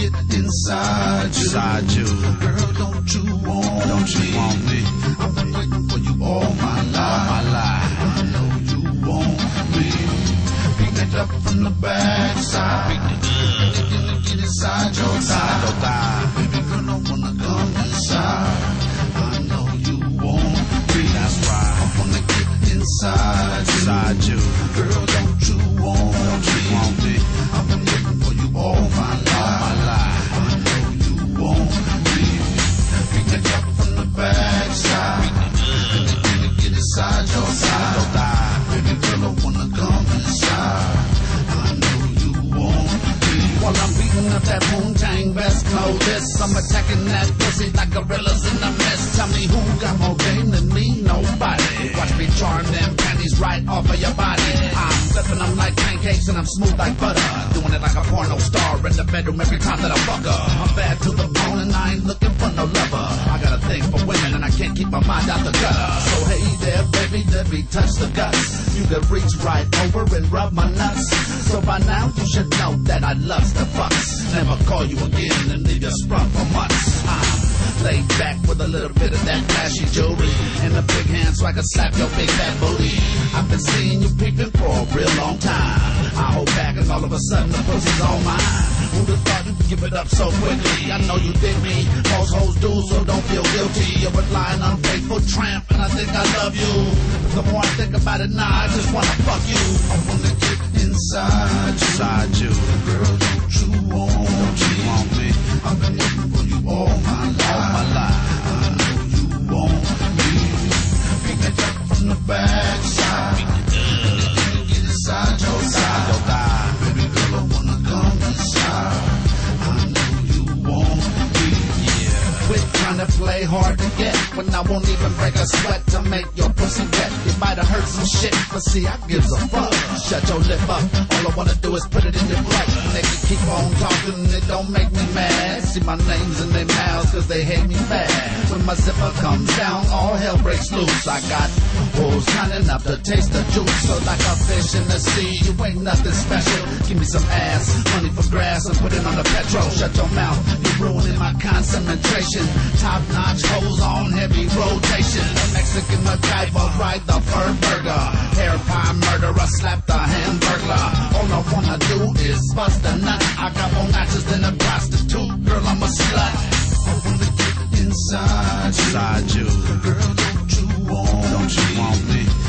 get inside you. Girl, don't you want me? I've been waiting for you all my life. I know you want me. Pick it up from the backside. Get inside your thigh. Baby girl, I wanna come inside. I know you want me. That's right. I wanna get inside you. Girl, don't you want me? I've been waiting for you all my life. I know you want me. Pick it up from the backside. Get inside your thigh. Baby girl, I wanna come inside. I know you want me. While I'm beating up that Poontang best, know this. I'm attacking that pussy like gorillas in a mess. Tell me who got more game than me? Nobody. Watch me charm them panties right off of your body. I'm flipping them like pancakes and I'm smooth like butter. Doing it like a porno star in the bedroom every time that I fuck her. I'm bad to the bone and I ain't looking for no lover. I got a thing for women and I can't keep my mind out the gutter. So hey there, baby, let me touch the guts. You can reach right over and rub my nuts. So by now you should know that I love the fucks. Never call you again and leave you sprung for months. I'm laid back with a little bit of that flashy jewelry and a big hand so I can slap your big fat booty. I've been seeing you peeping for a real long time. I hold back and all of a sudden the pussy's all mine. Who'd have thought you'd give it up so quickly? I know you dig me, most hoes do, so don't feel guilty. You're a lying, unfaithful tramp, and I think I love you. The more I think about it now, I just wanna fuck you. I wanna get inside you. Girl, don't you want me? I've been waiting for you all my life. I know you want me. Pick it up from the backside. Get inside your thigh. Baby girl, I wanna come inside. I know you want me. Yeah. Quit trying to play hard to get when I won't even break a sweat to make your pussy wet. It might have hurt some shit, but see, I gives a fuck. Shut your lip up. All I wanna do is put it in your butt. They can keep on talking, it don't make me mad. See my names in their mouths cause they hate me bad. When my zipper comes down, all hell breaks loose. I got holes lining up to taste the juice. So like a fish in the sea, you ain't nothing special. Give me some ass, money for grass, and put it on the petrol. Shut your mouth, you're ruining my concentration. Top notch hoes on heavy rotation. A Mexican MacGyver, ride the fur burger. Hair pie murderer, slap the hamburger. All I wanna do is bust a nut. I got more matches than a prostitute. Girl, I'm a slut. I wanna get inside you. Girl, don't you want me?